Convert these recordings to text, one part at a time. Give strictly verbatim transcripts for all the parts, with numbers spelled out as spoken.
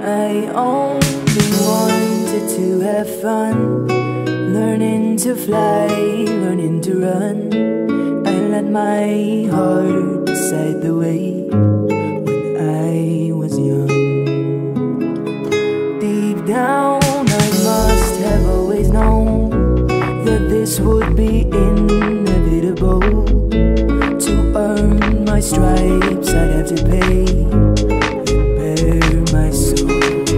I only wanted to have fun, learning to fly, learning to run. I let my heart decide the way when I was young. Deep down I must have always known that this would be inevitable. To earn my stripes I'd have to pay and bare my soul.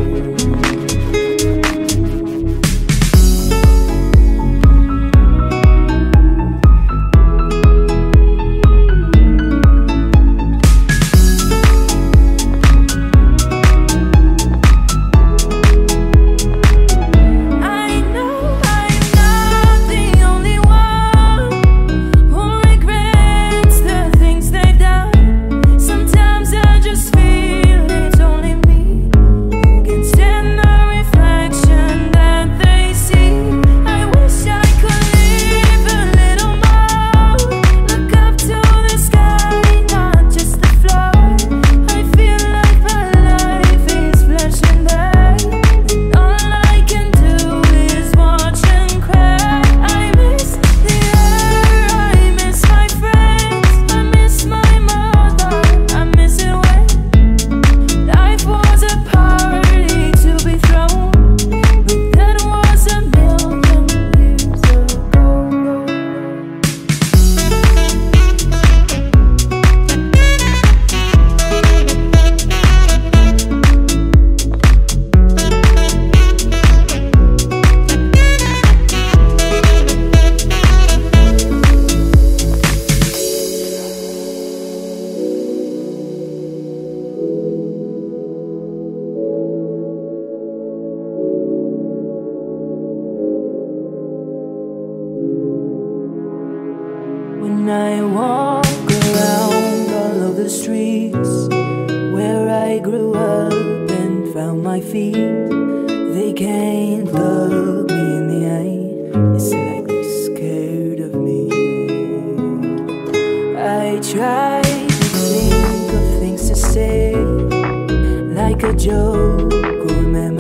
When I walk around all of the streets where I grew up and found my feet, they can't look me in the eye. It's like they're scared of me. I try to think of things to say, like a joke or a memory.